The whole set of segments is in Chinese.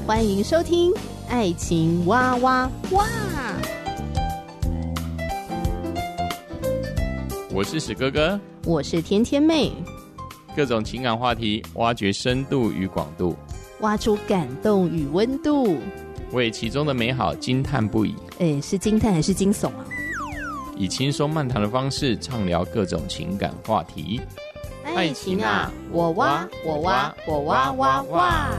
欢迎收听爱情哇哇哇。 我是史哥哥， 我是甜甜妹， 各种情感话题，挖掘深度与广度， 挖出感动与温度， 为其中的美好惊叹不已。 是惊叹还是惊悚啊？ 以轻松漫谈的方式畅聊各种情感话题。 爱情啊，我挖我挖我挖挖挖。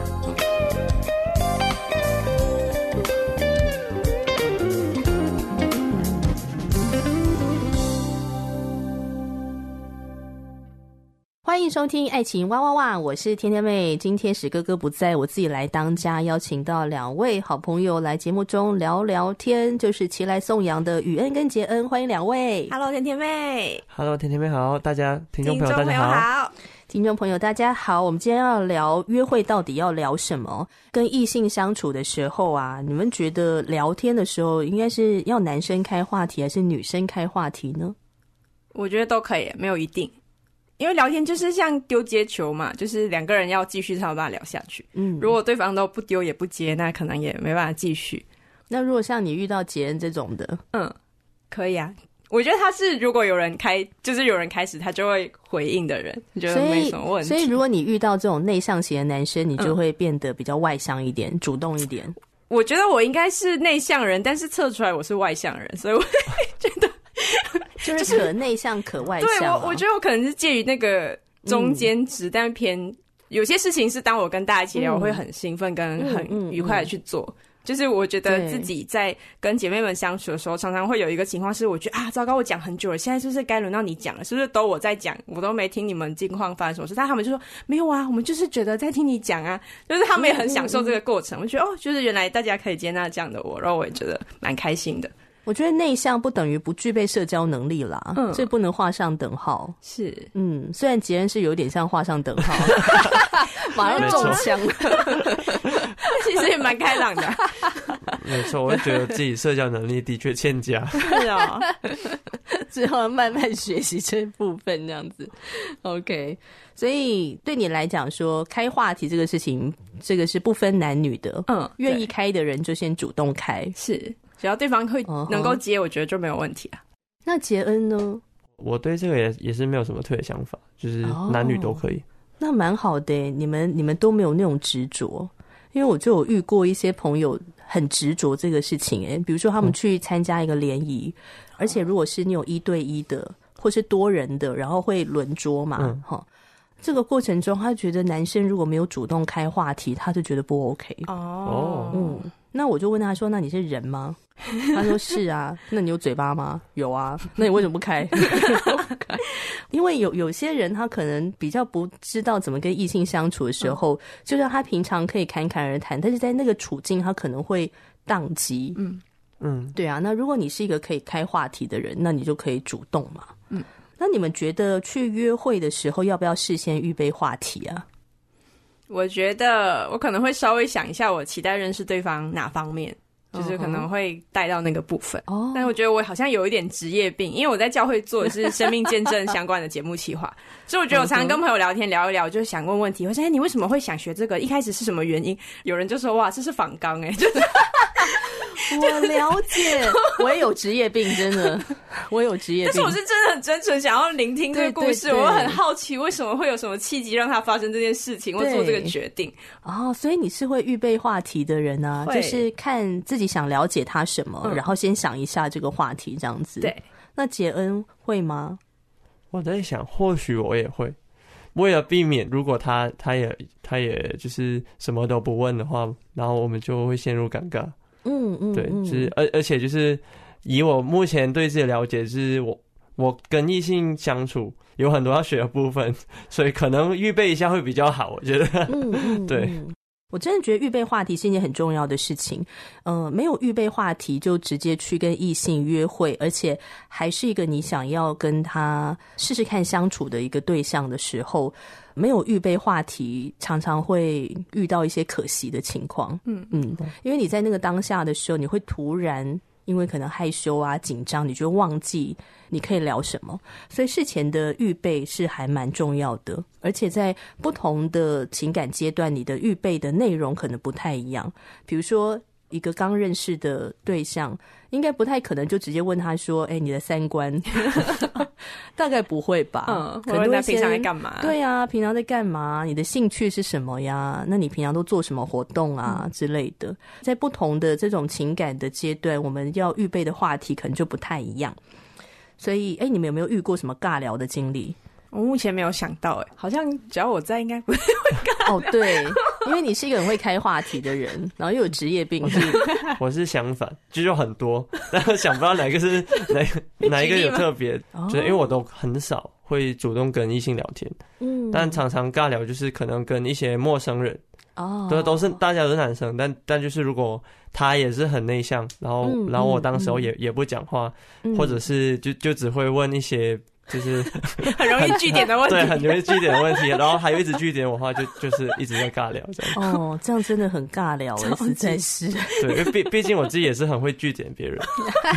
欢迎收听爱情哇哇哇，我是甜甜妹。今天史哥哥不在，我自己来当家，邀请到2位好朋友来节目中聊聊天，就是齐来颂扬的宇恩跟杰恩，欢迎2位。 Hello， 甜甜妹。 Hello， 甜甜妹好，大家听众朋友大家好。 听众朋友大家好，我们今天要聊约会到底要聊什么？跟异性相处的时候啊，你们觉得聊天的时候应该是要男生开话题还是女生开话题呢？ 我觉得都可以，没有一定。因为聊天就是像丢接球嘛，就是2个人要继续才有办法聊下去。如果对方都不丢也不接，那可能也没办法继续。 那如果像你遇到杰恩这种的， 可以啊。我觉得他是如果有人开，就是有人开始，他就会回应的人，觉得没什么问题。 所以如果你遇到这种内向型的男生，你就会变得比较外向一点，主动一点。 我觉得我应该是内向人，但是测出来我是外向人，所以我觉得就是可内向可外向。 对，我觉得我可能是介于那个中间值，但偏有些事情是当我跟大家一起聊，我会很兴奋跟很愉快的去做。就是我觉得自己在跟姐妹们相处的时候，常常会有一个情况是，我觉得糟糕，我讲很久了，现在是不是该轮到你讲了？是不是都我在讲，我都没听你们近况发生什么事？但他们就说没有啊，我们就是觉得在听你讲啊，就是他们也很享受这个过程。我觉得就是原来大家可以接纳这样的我，然后我也觉得蛮开心的。 我觉得内向不等于不具备社交能力啦，这不能画上等号。 是， 虽然杰恩是有点像画上等号，马上中枪， 其实也蛮开朗的。 没错，我觉得自己社交能力的确欠佳。 是啊， 之后慢慢学习这部分这样子。OK， 所以对你来讲说开话题这个事情，这个是不分男女的。愿意开的人就先主动开。 是。只要对方会能够接，我觉得就没有问题啊。 那杰恩呢？ 我对这个也是没有什么特别想法，就是男女都可以。 那蛮好的耶，你们都没有那种执着，因为我就有遇过一些朋友很执着这个事情耶。比如说他们去参加一个联谊，而且如果是你有1对1的，或是多人的，然后会轮桌嘛，这个过程中他觉得男生如果没有主动开话题，他就觉得不 OK。那我就问他说，那你是人吗？他说是啊。那你有嘴巴吗？有啊。那你为什么不开？因为有些人他可能比较不知道怎么跟异性相处的时候，就算他平常可以侃侃而谈，但是在那个处境他可能会宕机。对啊。那如果你是一个可以开话题的人，那你就可以主动嘛。那你们觉得去约会的时候要不要事先预备话题啊？ 我觉得我可能会稍微想一下，我期待认识对方哪方面，就是可能会带到那个部分。但我觉得我好像有一点职业病，因为我在教会做的是生命见证相关的节目企划，所以我觉得我常常跟朋友聊天聊一聊，就想问问题。我说你为什么会想学这个？一开始是什么原因？有人就说哇，这是访纲就是我了解，我也有职业病，真的，我有职业病。 但是我是真的很真诚想要聆听这个故事，我很好奇为什么会有什么契机让他发生这件事情，或做这个决定。 所以你是会预备话题的人啊，就是看自己想了解他什么，然后先想一下这个话题这样子。对，那杰恩会吗？ 我在想，或许我也会。为了避免如果他也就是什么都不问的话，然后我们就会陷入尴尬。对，就是而且就是以我目前对自己的了解，就是我跟异性相处有很多要学的部分，所以可能预备一下会比较好，我觉得。对。 我真的觉得预备话题是一件很重要的事情。没有预备话题就直接去跟异性约会，而且还是一个你想要跟他试试看相处的一个对象的时候，没有预备话题常常会遇到一些可惜的情况。因为你在那个当下的时候，你会突然因为可能害羞啊紧张，你就忘记你可以聊什么，所以事前的预备是还蛮重要的，而且在不同的情感阶段，你的预备的内容可能不太一样。比如说一个刚认识的对象，应该不太可能就直接问他说你的三观大概不会吧， 可能问他平常在干嘛， 对啊，平常在干嘛，你的兴趣是什么呀，那你平常都做什么活动啊之类的。在不同的这种情感的阶段，我们要预备的话题可能就不太一样。所以你们有没有遇过什么尬聊的经历？ 我目前没有想到好像只要我在应该不会尬聊。 对，因为你是一个很会开话题的人，然后又有职业病。 我是相反，就很多，但我想不到哪一个是哪一个有特别，就是因为我都很少会主动跟异性聊天，但常常尬聊就是可能跟一些陌生人。都是大家都是男生，但就是如果他也是很内向，然后我当时候也不讲话，或者是就只会问一些就是很容易句点的问题， 对，很容易句点的问题，然后还有一直句点的话，就是一直在尬聊这样。 这样真的很尬聊实在是。 对，因为毕竟我自己也是很会句点别人。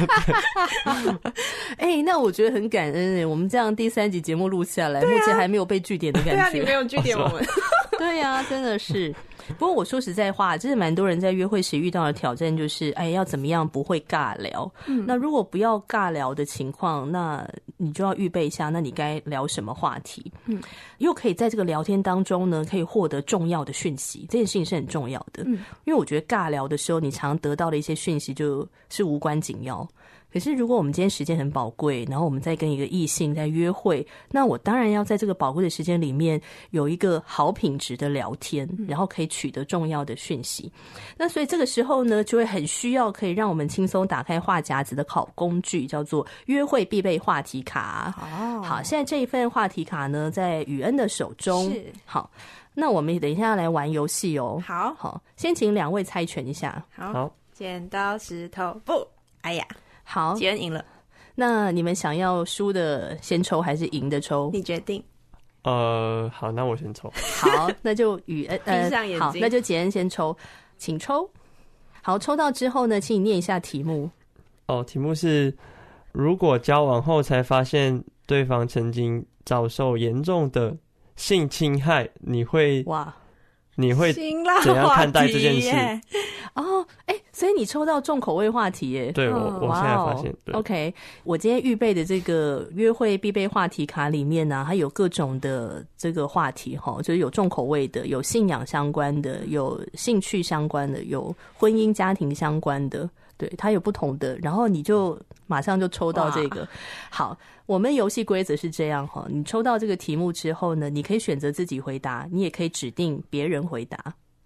那我觉得很感恩我们这样第3集节目录下来，目前还没有被句点的感觉。 对啊，你没有句点我们。 对啊，真的是。不过我说实在话，真的蛮多人在约会时遇到的挑战就是要怎么样不会尬聊。那如果不要尬聊的情况，那你就要预备一下，那你该聊什么话题，又可以在这个聊天当中呢可以获得重要的讯息，这件事情是很重要的。因为我觉得尬聊的时候你常得到的一些讯息就是无关紧要，可是如果我们今天时间很宝贵，然后我们再跟一个异性在约会，那我当然要在这个宝贵的时间里面有一个好品质的聊天，然后可以取得重要的讯息。那所以这个时候呢，就会很需要可以让我们轻松打开话匣子的好工具，叫做约会必备话题卡。好，现在这一份话题卡呢在宇恩的手中。是，好，那我们等一下要来玩游戏哦。好，先请2位猜拳一下。 好，剪刀石头布。哎呀， 好， 杰恩赢了。 那你们想要输的先抽还是赢的抽？ 你决定。 好，那我先抽。 好，那就宇恩闭上眼睛。 好，那就杰恩先抽，请抽。好，抽到之后呢，请你念一下题目。 题目是：如果交往后才发现对方曾经遭受严重的性侵害，你会怎样看待这件事？ 所以你抽到重口味话题耶。 对，我现在发现。 OK， 我今天预备的这个约会必备话题卡里面呢，它有各种的这个话题就是有重口味的，有信仰相关的，有兴趣相关的，有婚姻家庭相关的，对，它有不同的，然后你就马上就抽到这个。好，我们游戏规则是这样你抽到这个题目之后呢，你可以选择自己回答，你也可以指定别人回答。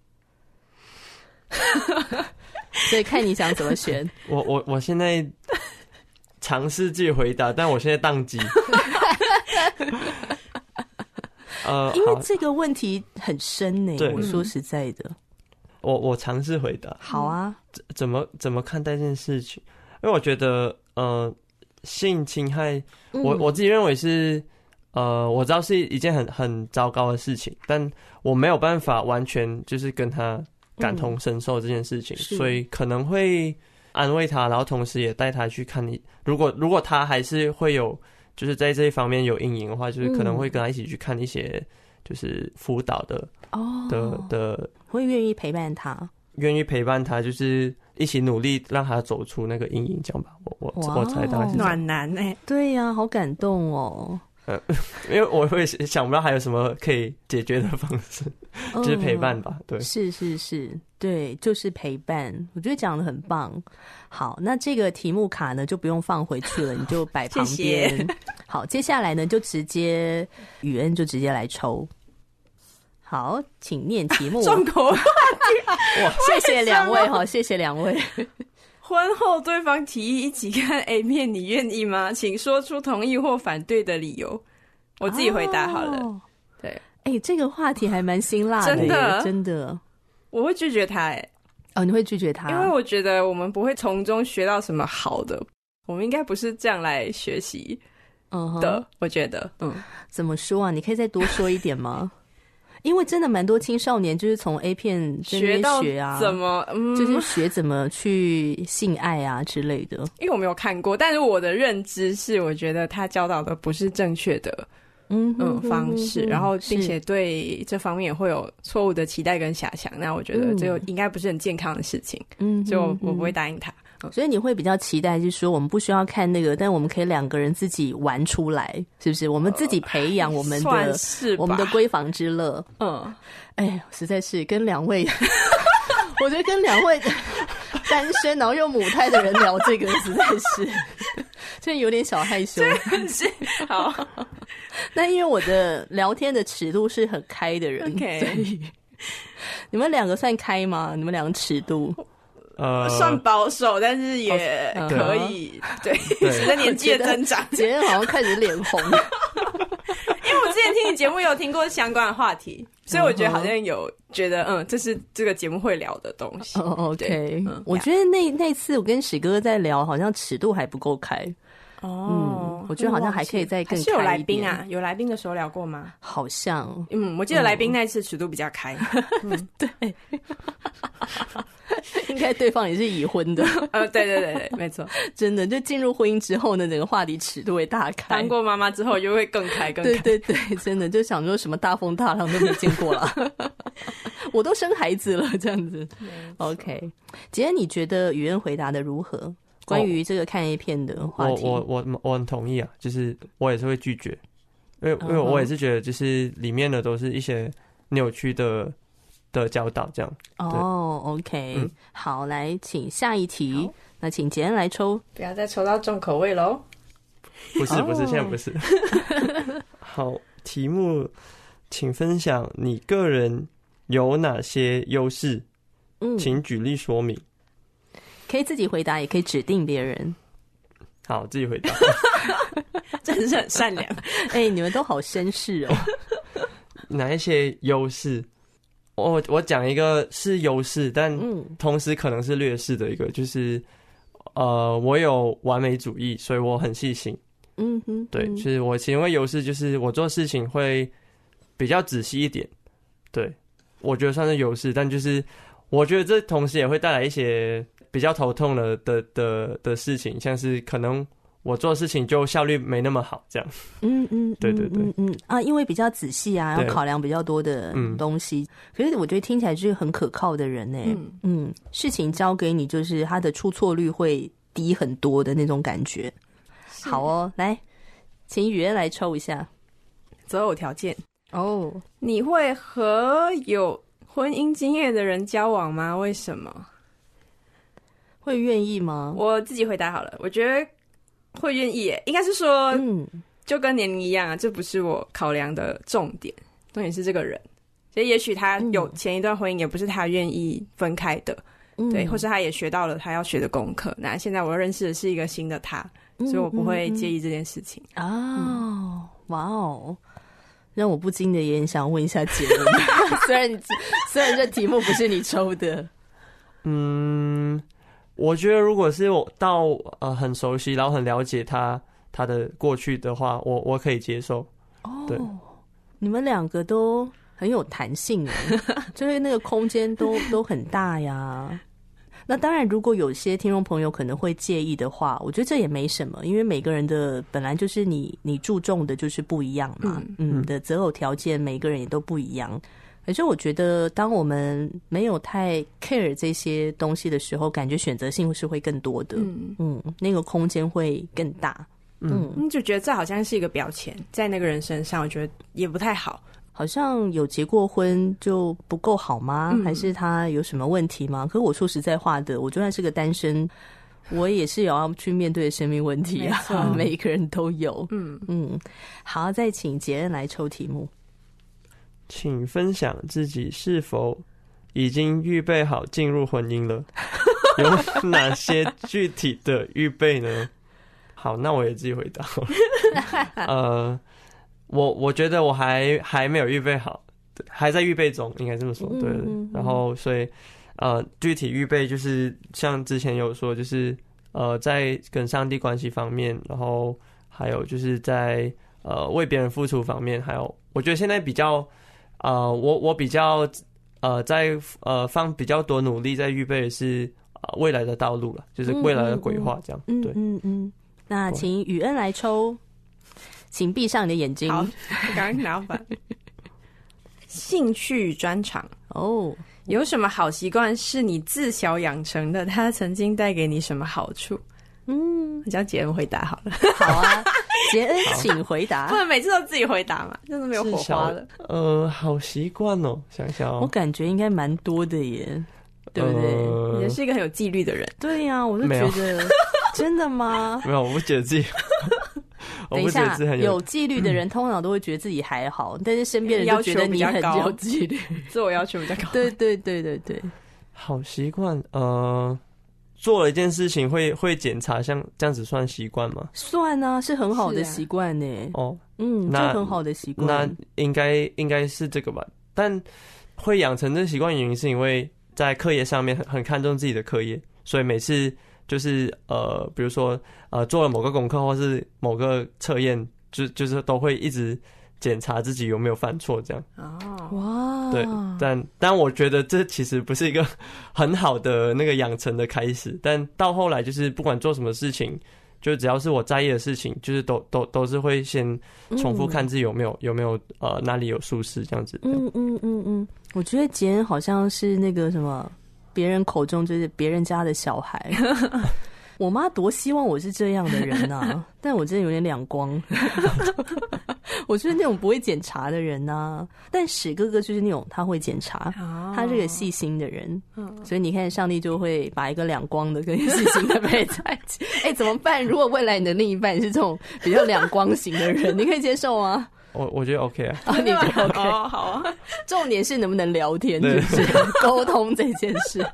所以看你想怎么选。 我现在尝试自己回答，但我现在宕机。 因为这个问题很深呢，我说实在的。 我尝试回答。 好啊。 怎么看待这件事情？因为我觉得性侵害，我自己认为是我知道是一件很糟糕的事情，但我没有办法完全就是跟他感同身受这件事情，所以可能会安慰他，然后同时也带他去看你。如果他还是会有就是在这一方面有阴影的话，就是可能会跟他一起去看一些就是辅导的会愿意陪伴他，就是一起努力让他走出那个阴影，这样吧。我猜大概是暖男对呀，好感动哦。 因为我会想不到还有什么可以解决的方式，就是陪伴吧。对， 是，对，就是陪伴。我觉得讲得很棒。好，那这个题目卡呢就不用放回去了，你就摆旁边。谢谢。好，接下来呢就直接宇恩就直接来抽。好，请念题目。 重口话题。 哇，谢谢2位谢谢2位。 婚后对方提议一起看 A 片，你愿意吗？请说出同意或反对的理由。我自己回答好了。 对，这个话题还蛮辛辣的，真的。 我会拒绝他你会拒绝他？ 因为我觉得我们不会从中学到什么好的，我们应该不是这样来学习的。我觉得， 怎么说啊？你可以再多说一点吗？ 因为真的蛮多青少年就是从 A 片学到怎么， 就是学怎么去性爱啊之类的。 因为我没有看过，但是我的认知是，我觉得他教导的不是正确的方式，然后并且对这方面也会有错误的期待跟遐想。那我觉得这个应该不是很健康的事情，所以我不会答应他。 所以你会比较期待，就是说我们不需要看那个，但我们可以2个人自己玩出来，是不是？我们自己培养我们的闺房之乐。哎，实在是跟2位，我觉得跟2位单身然后又母胎的人聊这个，实在是真的有点小害羞。 是好， 那因为我的聊天的尺度是很开的人，所以你们2个算开吗？你们2个尺度？ 算保守，但是也可以。对，随着年纪的增长， 杰恩好像开始脸红。因为我之前听你节目有听过相关的话题，所以我觉得好像有觉得，这是这个节目会聊的东西。 OK，我觉得那次我跟史哥在聊，好像尺度还不够开。我觉得好像还可以再更开一点。 是有来宾啊？有来宾的时候聊过吗？ 好像， 我记得来宾那次尺度比较开。 对。应该对方也是已婚的。 对，没错。 真的，就进入婚姻之后呢，整个话题尺度会大开。 当过妈妈之后就会更开。 对，真的就想说什么大风大浪都没见过了。我都生孩子了，这样子。OK， 杰恩，你觉得宇恩回答的如何？关于这个看 A 片的话题， 我很同意啊，就是我也是会拒绝，因为我也是觉得就是里面的都是一些扭曲的教导这样。 OK，好，来请下一题。那请杰恩来抽， 不要再抽到重口味咯。 不是，现在不是。好，题目，请分享你个人有哪些优势？请举例说明。 可以自己回答，也可以指定别人。 好，自己回答。 真是很善良。 你们都好绅士哦。 哪一些优势？我讲一个是优势，但同时可能是劣势的一个，就是我有完美主义，所以我很细心。对，就是我其中的优势就是我做事情会比较仔细一点。对，我觉得算是优势，但就是我觉得这同时也会带来一些比较头痛的事情，像是可能我做事情就效率没那么好，这样。对， 因为比较仔细啊，要考量比较多的东西。可是我觉得听起来就是很可靠的人呢。事情交给你，就是他的出错率会低很多的那种感觉。好哦，来，请宇恩来抽一下择偶条件。你会和有婚姻经验的人交往吗？为什么？ 会愿意吗？ 我自己回答好了，我觉得会愿意耶。应该是说，就跟年龄一样啊，这不是我考量的重点，重点是这个人。所以也许他有前一段婚姻，也不是他愿意分开的，对，或是他也学到了他要学的功课。那现在我认识的是一个新的他，所以我不会介意这件事情。 哇哦！让我不禁的也很想问一下杰伦，虽然这题目不是你抽的。 我觉得如果是我到很熟悉，然后很了解他的过去的话，我可以接受。对， 你们2个都很有弹性，就是那个空间都很大呀。那当然，如果有些听众朋友可能会介意的话，我觉得这也没什么，因为每个人的本来就是你注重的就是不一样嘛。的择偶条件每个人也都不一样。可是我觉得当我们没有太 care 这些东西的时候，感觉选择性是会更多的。那个空间会更大。 就觉得这好像是一个标签在那个人身上，我觉得也不太好。 好像有结过婚就不够好吗？还是他有什么问题吗？可我说实在话的，我就算是个单身，我也是有要去面对的生命问题啊。每一个人都有。好，再请杰恩来抽题目。 请分享自己是否已经预备好进入婚姻了？有哪些具体的预备呢？好，那我也自己回答。我觉得我还没有预备好，还在预备中，应该这么说。对，然后所以具体预备就是像之前有说，就是在跟上帝关系方面，然后还有就是在为别人付出方面，还有我觉得现在比较我比较在放比较多努力在预备的是未来的道路了，就是未来的规划这样。对， 那请宇恩来抽，请闭上你的眼睛。 好，我刚刚拿反。兴趣专长哦， 有什么好习惯是你自小养成的？它曾经带给你什么好处？我叫杰恩回答好了。 好啊，杰恩请回答。 不能每次都自己回答嘛，真的没有火花了。 好习惯哦，想想哦， 我感觉应该蛮多的耶，对不对？ 也是一个很有纪律的人。 对呀，我就觉得真的吗？ 没有，我不觉得自己。 等一下，有纪律的人通常都会觉得自己还好，但是身边人就觉得你很有纪律， 自我要求比较高。 对对对对对， 好习惯，做了一件事情会检查，像这样子算习惯吗？ 算啊，是很好的习惯呢。哦，那很好的习惯。 那应该是这个吧？但会养成这个习惯，原因是因为在课业上面很看重自己的课业，所以每次就是比如说做了某个功课或是某个测验，就是都会一直检查自己有没有犯错，这样。 哇， 对，但我觉得这其实不是一个很好的那个养成的开始，但到后来就是不管做什么事情，就只要是我在意的事情，就是都是会先重复看自己有没有哪里有疏失这样子。 我觉得杰恩好像是那个什么别人口中就是别人家的小孩。我妈多希望我是这样的人啊，但我真的有点两光。我就是那种不会检查的人啊，但史哥哥就是那种他会检查，他是个细心的人，所以你看上帝就会把一个两光的跟细心的配在一起。怎么办？如果未来你的另一半是这种比较两光型的人，你可以接受吗？ 我觉得 OK 啊。 你觉得 OK？ 好啊。 重点是能不能聊天，就是沟通这件事。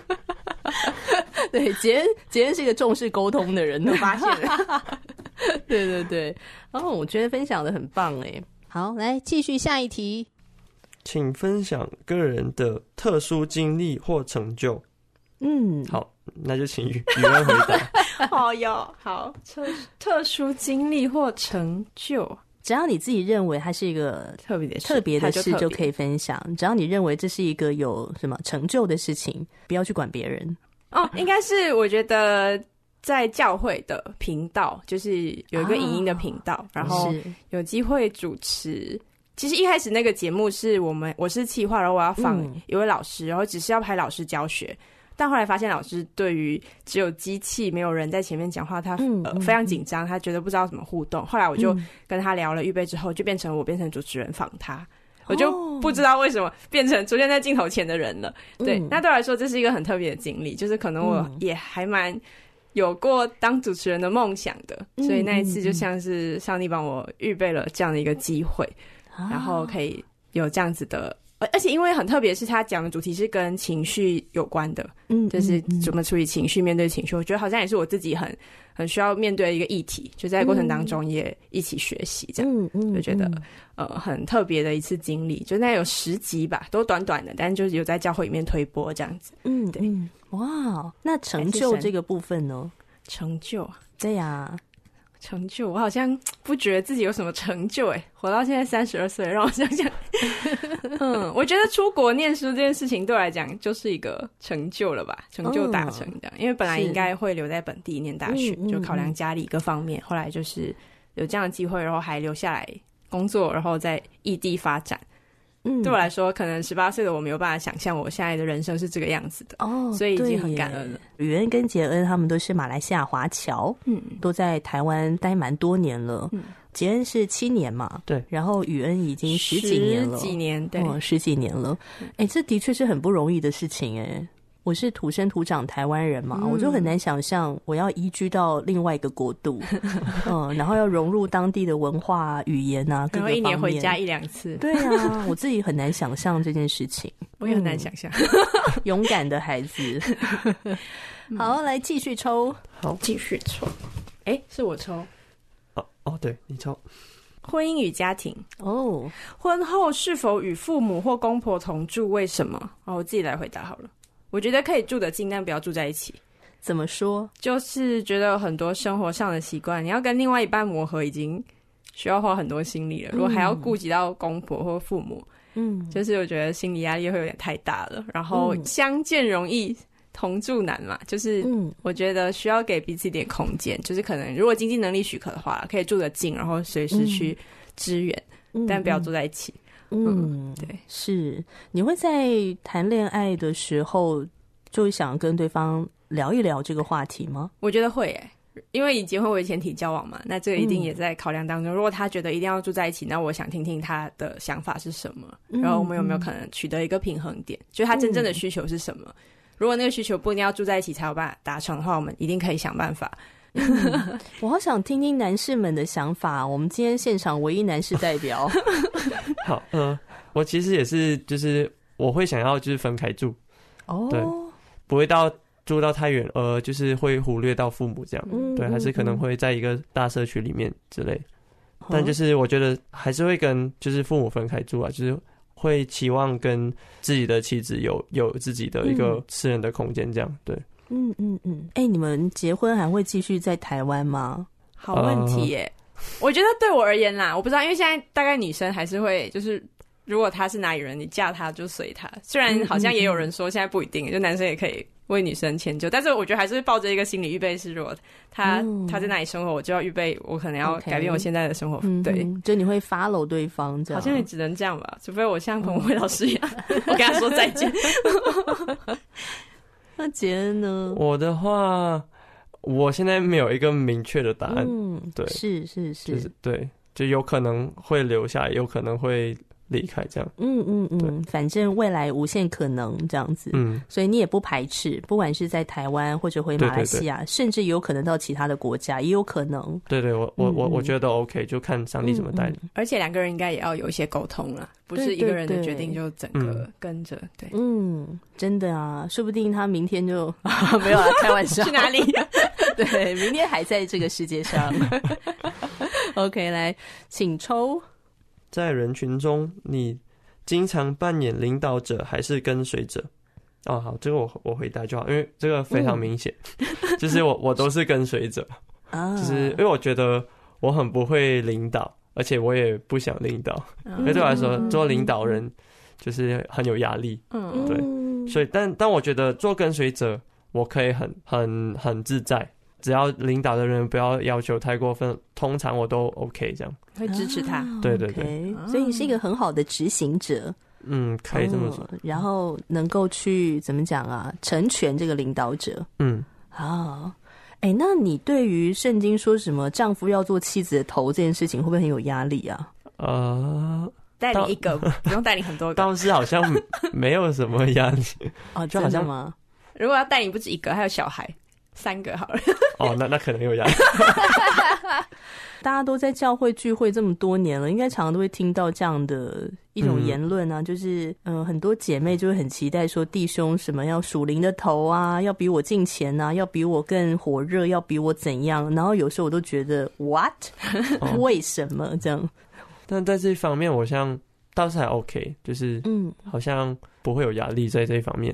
对，杰恩是一个重视沟通的人，我发现了。对对对，我觉得分享的很棒哎。好，来继续下一题， 请分享个人的特殊经历或成就。好，那就请宇恩回答。 好，特殊经历或成就。 只要你自己认为它是一个特别的事就可以分享，只要你认为这是一个有什么成就的事情，不要去管别人。 应该是我觉得在教会的频道，就是有一个影音的频道，然后有机会主持。其实一开始那个节目是我是企划，然后我要访一位老师，然后只是要拍老师教学。但后来发现老师对于只有机器没有人在前面讲话，他非常紧张，他觉得不知道怎么互动。后来我就跟他聊了预备之后，就变成主持人访他。我就不知道为什么变成出现在镜头前的人了。对，那对我来说这是一个很特别的经历，就是可能我也还蛮有过当主持人的梦想的，所以那一次就像是上帝帮我预备了这样的一个机会，然后可以有这样子的。而且因为很特别，是他讲的主题是跟情绪有关的，就是怎么处理情绪，面对情绪，我觉得好像也是我自己很需要面对的一个议题，就在过程当中也一起学习，这样，就觉得很特别的一次经历，就那有10集吧，都短短的，但就是有在教会里面推播这样子。对， 哇，那成就这个部分呢？ 成就， 对呀。 成就，我好像不觉得自己有什么成就活到现在32岁，让我想想。我觉得出国念书这件事情对我来讲就是一个成就了吧，成就达成这样。因为本来应该会留在本地念大学，就考量家里各方面，后来就是有这样的机会，然后还留下来工作，然后在异地发展。对我来说，可能18岁的我没有办法想象我现在的人生是这个样子的所以已经很感恩了。 宇恩跟杰恩他们都是马来西亚华侨，都在台湾待蛮多年了。杰恩是7年嘛， 对， 然后宇恩已经10几年了， 对 ，10几年了。这的确是很不容易的事情我是土生土长台湾人嘛，我就很难想象我要移居到另外一个国度，然后要融入当地的文化、语言啊，各个方面， 然后1年回家1-2次。 对啊，我自己很难想象这件事情， 我也很难想象。 勇敢的孩子。好，来继续抽， 好，继续抽。是我抽。 对，你抽。 婚姻与家庭婚后是否与父母或公婆同住？为什么？我自己来回答好了。我觉得可以住得近，但不要住在一起。 怎么说？ 就是觉得有很多生活上的习惯，你要跟另外一半磨合，已经需要花很多心力了。如果还要顾及到公婆或父母， 就是我觉得心理压力会有点太大了，然后相见容易同住难嘛，就是我觉得需要给彼此一点空间，就是可能如果经济能力许可的话，可以住得近，然后随时去支援，但不要住在一起。对， 是。你会在谈恋爱的时候就想跟对方聊一聊这个话题吗？ 我觉得会因为以结婚为前提交往嘛，那这个一定也在考量当中。如果他觉得一定要住在一起，那我想听听他的想法是什么，然后我们有没有可能取得一个平衡点，就是他真正的需求是什么。如果那个需求不一定要住在一起才有办法达成的话，我们一定可以想办法。 我好想听听男士们的想法，我们今天现场唯一男士代表。 好，我其实也是，就是我会想要就是分开住，对，不会住到太远，就是会忽略到父母这样，对，还是可能会在一个大社区里面之类，但就是我觉得还是会跟就是父母分开住啊，就是会期望跟自己的妻子有自己的一个私人的空间这样，对。 你们结婚还会继续在台湾吗？ 好问题耶。我觉得对我而言啦，我不知道，因为现在大概女生还是会，就是如果他是哪里人，你嫁他就随他。虽然好像也有人说现在不一定，就男生也可以为女生迁就，但是我觉得还是抱着一个心理预备，是如果他在哪里生活，我就要预备，我可能要改变我现在的生活。对， 就你会 follow 对方这样， 好像也只能这样吧，除非我像彭慧老师一样，我跟他说再见。 那杰恩呢？ 我的话，我现在没有一个明确的答案。对， 是， 就是对，就有可能会留下来，有可能会离开这样。 反正未来无限可能这样子。所以你也不排斥，不管是在台湾或者回马来西亚，对，甚至有可能到其他的国家，也有可能。 对，我觉得 OK， 就看上帝怎么带领。 而且两个人应该也要有一些沟通啦，不是一个人的决定就整个跟着。对， 真的啊，说不定他明天就没有啦，开玩笑。 去哪里？ 对，明天还在这个世界上。OK， 来，请抽。 在人群中，你经常扮演领导者还是跟随者？好，这个我回答就好，因为这个非常明显，就是我都是跟随者，就是因为我觉得我很不会领导，而且我也不想领导，因为对我来说做领导人就是很有压力，对，所以但我觉得做跟随者我可以很自在。只要领导的人不要要求太过分，通常我都 OK 这样， 会支持他。 对， 所以你是一个很好的执行者。 可以这么说。 然后能够去怎么讲啊，成全这个领导者。那你对于圣经说什么丈夫要做妻子的头这件事情，会不会很有压力啊？ 带你一个，不用带你很多个。 倒是好像没有什么压力。 就好像吗？ 如果要带你不止一个，还有小孩。3个好了。 那可能有压力。 大家都在教会聚会这么多年了，应该常常都会听到这样的一种言论啊，就是很多姐妹就会很期待说弟兄什么要属灵的头啊，要比我敬虔啊，要比我更火热，要比我怎样，然后有时候我都觉得 what 为什么这样？ 但在这一方面我像倒是还 OK， 就是好像不会有压力在这一方面。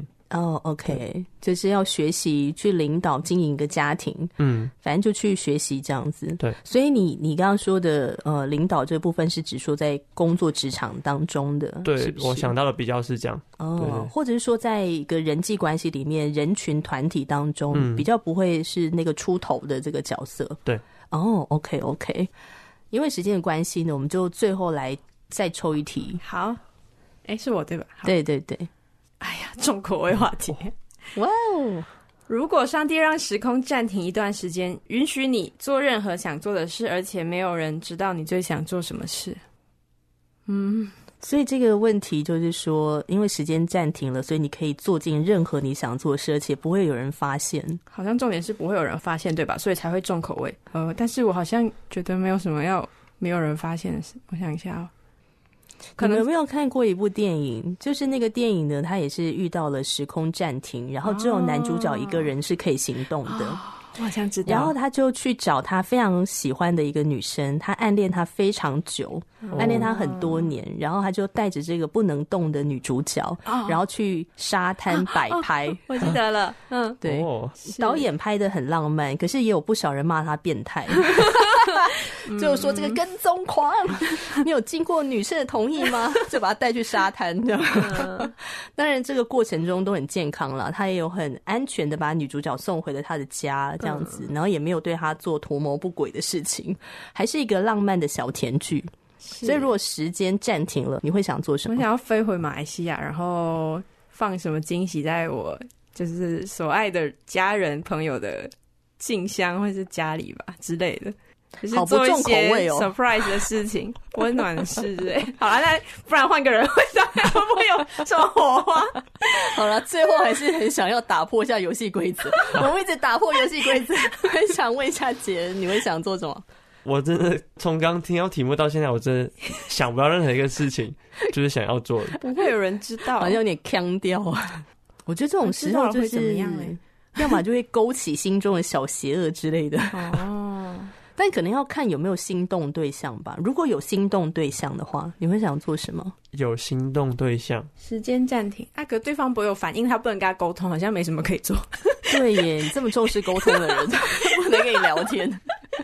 OK， 就是要学习去领导经营一个家庭，反正就去学习这样子。 对， 所以你刚刚说的领导这部分是指说在工作职场当中的， 对， 是不是？ 我想到的比较是这样。 或者是说在一个人际关系里面，人群团体当中，比较不会是那个出头的这个角色。 对 ，OK， 因为时间的关系呢，我们就最后来再抽一题。 好，是我对吧？ 对。 哎呀，重口味话题。 哇哦！ 如果上帝让时空暂停一段时间，允许你做任何想做的事，而且没有人知道你最想做什么事。 所以这个问题就是说，因为时间暂停了，所以你可以做尽任何你想做的事，而且不会有人发现。 好像重点是不会有人发现，对吧？所以才会重口味。但是我好像觉得没有什么要没有人发现的事。我想一下可能有没有看过一部电影，就是那个电影呢，他也是遇到了时空暂停，然后只有男主角一个人是可以行动的。 我好像知道。 然后他就去找他非常喜欢的一个女生，他暗恋她非常久，暗恋她很多年，然后他就带着这个不能动的女主角，然后去沙滩摆拍。 我记得了， 对，导演拍得很浪漫，可是也有不少人骂他变态。 就说这个跟踪狂，你有经过女生的同意吗？就把他带去沙滩这样。当然这个过程中都很健康啦，他也有很安全的把女主角送回了他的家这样子，然后也没有对他做图谋不轨的事情，还是一个浪漫的小甜剧。所以如果时间暂停了，你会想做什么？ 我想要飞回马来西亚，然后放什么惊喜在我就是所爱的家人朋友的信箱或是家里吧之类的，就是做一些 surprise 的事情，温暖的事之类。好了，那不然换个人会不会有什么火花？ 好了，最后还是很想要打破一下游戏规则。我们一直打破游戏规则，很想问一下杰，你会想做什么？ 我真的从刚听到题目到现在，我真的想不到任何一个事情就是想要做的。 不会有人知道， 好像有点腔调啊。我觉得这种时候就是怎么样嘞？ 要么就会勾起心中的小邪恶之类的。哦，但可能要看有没有心动对象吧。如果有心动对象的话，你会想做什么？ 有心动对象， 时间暂停。可对方不会有反应，他不能跟他沟通，好像没什么可以做。 对耶，你这么重视沟通的人，不能跟你聊天。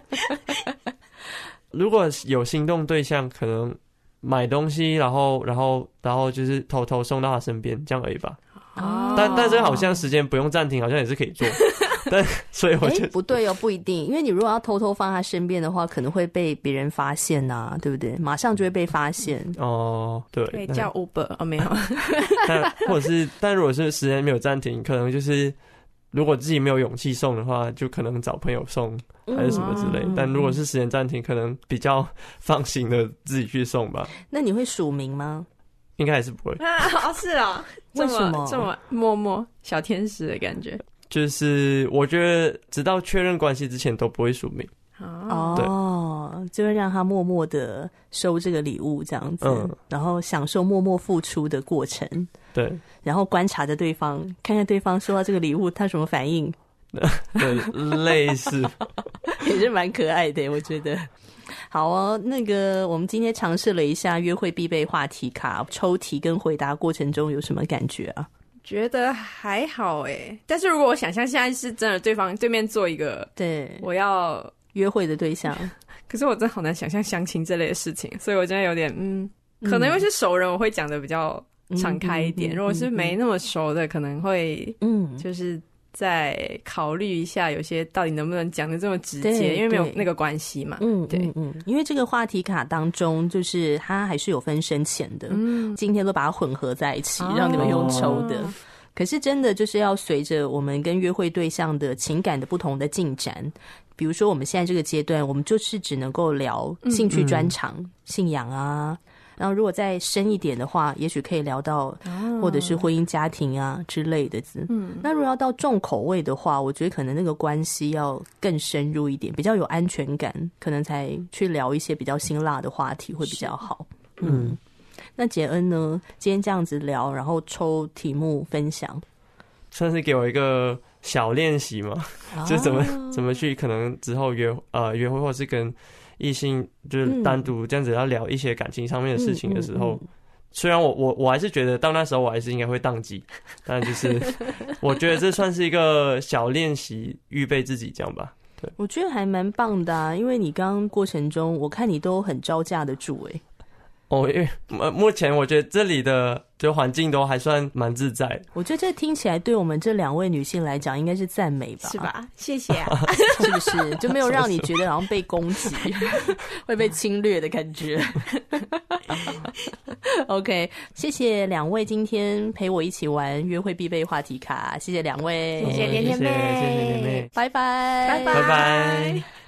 如果有心动对象，可能买东西，然后就是偷偷送到他身边，这样而已吧。哦，但是好像时间不用暂停，好像也是可以做。但所以我觉得不对哦，不一定，因为你如果要偷偷放他身边的话，可能会被别人发现啊，对不对？马上就会被发现。 哦，对， 可以叫 Uber 哦，没有。 但如果是时间没有暂停，可能就是如果自己没有勇气送的话，就可能找朋友送还是什么之类。但如果是时间暂停，可能比较放心的自己去送吧。 那你会署名吗？ 应该还是不会。 是啊， 为什么这么默默小天使的感觉？ 就是我觉得直到确认关系之前都不会署名。 哦，就会让他默默的收这个礼物这样子，然后享受默默付出的过程。 对， 然后观察着对方，看看对方收到这个礼物他什么反应。 对，类似也是蛮可爱的，我觉得。好哦，那个我们今天尝试了一下约会必备话题卡，抽题跟回答过程中有什么感觉啊？ 觉得还好耶，但是如果我想象现在是真的对面做一个对我要约会的对象， 可是我真的好难想象相亲这类的事情，所以我真的有点可能因为是熟人我会讲的比较敞开一点，如果是没那么熟的可能会就是再考虑一下有些到底能不能讲的这么直接，因为没有那个关系嘛。对， 因为这个话题卡当中就是它还是有分深浅的，今天都把它混合在一起，让你们用抽的。可是真的就是要随着我们跟约会对象的情感的不同的进展，比如说我们现在这个阶段，我们就是只能够聊兴趣专长、信仰啊，然后如果再深一点的话，也许可以聊到或者是婚姻家庭啊之类的字。那如果要到重口味的话，我觉得可能那个关系要更深入一点，比较有安全感，可能才去聊一些比较辛辣的话题会比较好。那杰恩呢？今天这样子聊，然后抽题目分享， 算是给我一个小练习嘛，就是怎么去可能之后约会，或是跟异性就是单独这样子要聊一些感情上面的事情的时候，虽然我还是觉得到那时候我还是应该会宕机，但就是我觉得这算是一个小练习，预备自己这样吧。对， 我觉得还蛮棒的啊，因为你刚刚过程中，我看你都很招架得住欸。 因为目前我觉得这里的就环境都还算蛮自在的。 我觉得这听起来对我们这两位女性来讲应该是赞美吧？ 是吧？谢谢啊， 是不是？就没有让你觉得好像被攻击、会被侵略的感觉。OK， 谢谢两位今天陪我一起玩约会必备话题卡，谢谢两位， 谢谢甜甜妹， 谢谢甜甜妹， 拜拜， 拜拜。